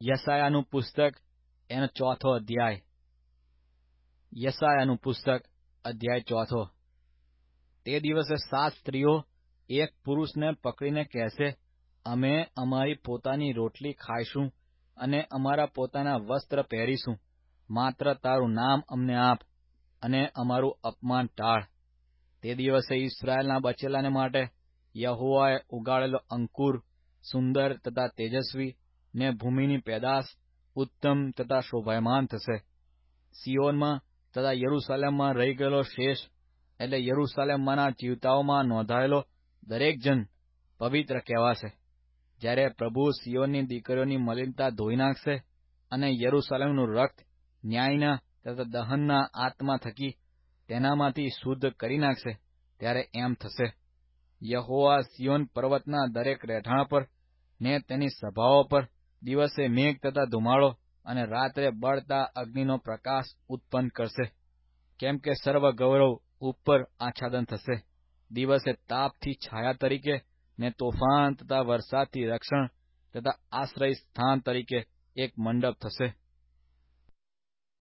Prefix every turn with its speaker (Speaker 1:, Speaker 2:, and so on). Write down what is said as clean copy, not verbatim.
Speaker 1: યશાયાનું પુસ્તક એનો 4થો અધ્યાય. યશાયાનું પુસ્તક અધ્યાય 4. તે દિવસે 7 સ્ત્રીઓ એક પુરુષને પકડીને કહેશે, અમે અમારી પોતાની રોટલી ખાઈશું અને અમારા પોતાના વસ્ત્ર પહેરીશું. માત્ર તારું નામ અમને આપ અને અમારું અપમાન ટાળ. તે દિવસે ઇસ્રાયેલના બચેલાને માટે યહોવાએ ઉગાડેલો અંકુર સુંદર તથા તેજસ્વી ને ભૂમિની પેદાશ ઉત્તમ તથા શોભાયમાન થશે. સિયોનમાં તથા યરૂશાલેમમાં રહી ગયેલો શેષ, એટલે યરૂશાલેમમાંના જીવતાઓમાં નોંધાયેલો દરેક જન પવિત્ર કહેવાશે. જ્યારે પ્રભુ સિયોનની દીકરીઓની મલિનતા ધોઈ નાખશે અને યરૂશાલેમનું રક્ત ન્યાયના તથા દહનના આત્મા થકી તેનામાંથી શુદ્ધ કરી નાખશે, ત્યારે એમ થશે. યહોવા સિયોન પર્વતના દરેક રહેઠાણ પર ને તેની સભાઓ પર દિવસે મેઘ તથા ધુમાડો અને રાત્રે બળતા અગ્નિનો પ્રકાશ ઉત્પન્ન કરશે. કેમ કે સર્વ ગૌરવ ઉપર આચ્છાદન થશે. દિવસે તાપથી છાયા તરીકે ને તોફાન તથા વરસાદથી રક્ષણ તથા આશ્રય સ્થાન તરીકે એક મંડપ થશે.